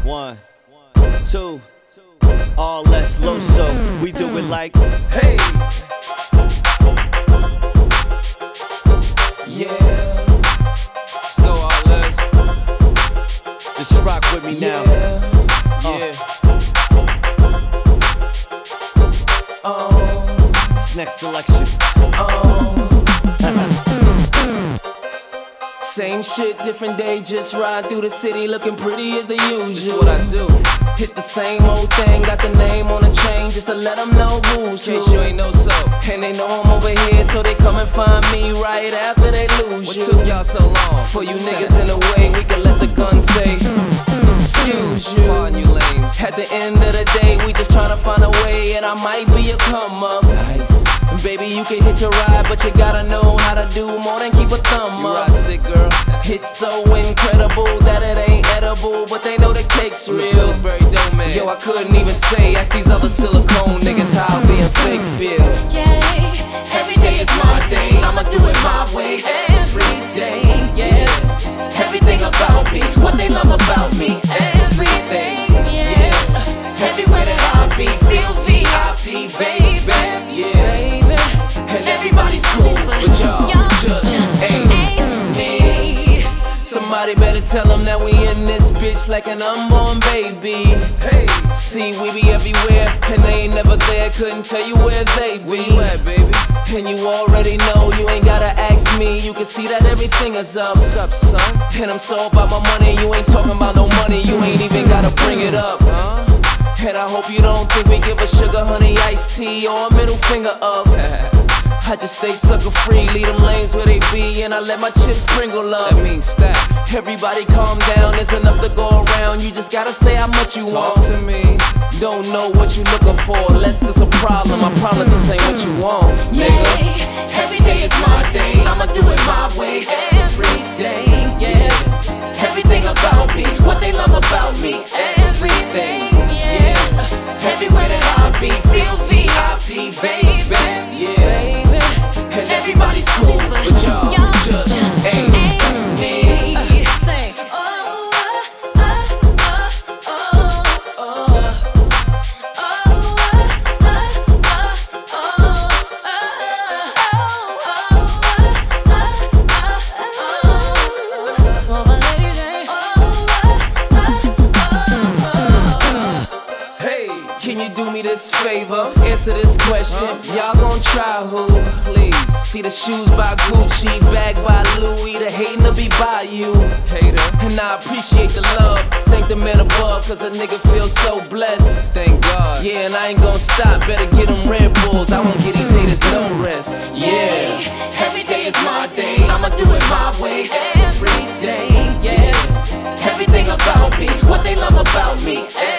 1, 2, all less loso. We do it like, hey. Yeah. Snow all less. Just rock with me now. Yeah. Next selection. Same shit, different day, just ride through the city looking pretty as the usual. This is what I do. It's the same old thing, got the name on the chain just to let them know who's who. In case you ain't know so. And they know I'm over here, so they come and find me right after they lose you. What took y'all so long? For you niggas in the way, we can let the gun say, excuse you. Pardon you lames. At the end of the day, we just tryna find a way, and I might be a come up. Nice. Baby, you can hit your ride, but you gotta know how to do more than keep a thumb up. You stick, girl. It's so incredible that it ain't edible, but they know the cake's real. Yo, I couldn't even say, ask these other silicone niggas how being fake feel. Yeah, every day is my day, I'ma do it my way. Every day, yeah. Everything about me, what they love about me. Everything, yeah. Everywhere that I be, feel VIP, baby, yeah. And everybody's cool, but y'all just ain't me. Somebody better tell them that we in this bitch like an unborn baby. Hey, see, we be everywhere, and they ain't never there. Couldn't tell you where they be. Where you at, baby? And you already know, you ain't gotta ask me. You can see that everything is up. What's up, son? And I'm so about my money, you ain't talking about no money. You ain't even gotta bring it up, huh? And I hope you don't think we give a sugar, honey, iced tea, or a middle finger up. I just stay sucker free, leave them lanes where they be, and I let my chips sprinkle up. That means stack. Everybody calm down, there's enough to go around. You just gotta say how much you want to me. Don't know what you looking for, unless it's a problem. I promise this ain't what you want, nigga. Yeah, every day is my day, I'ma do it my way. Every day, yeah. Everything about me, what they love about me. Everything, yeah. Everywhere that I be, feel VIP, baby, yeah. And everybody's cool, but y'all just ain't me. Say, Hey, can you do me this favor? Answer this question. Y'all gon' try who? Please. See the shoes by Gucci, bag by Louis, the hating to be by you. Hater. And I appreciate the love. Thank the man above, cause a nigga feels so blessed. Thank God. Yeah, and I ain't gon' stop. Better get them Red Bulls. I won't give these haters no rest. yeah. Every day is my day, I'ma do it my way. Every day, yeah. Everything about me, what they love about me.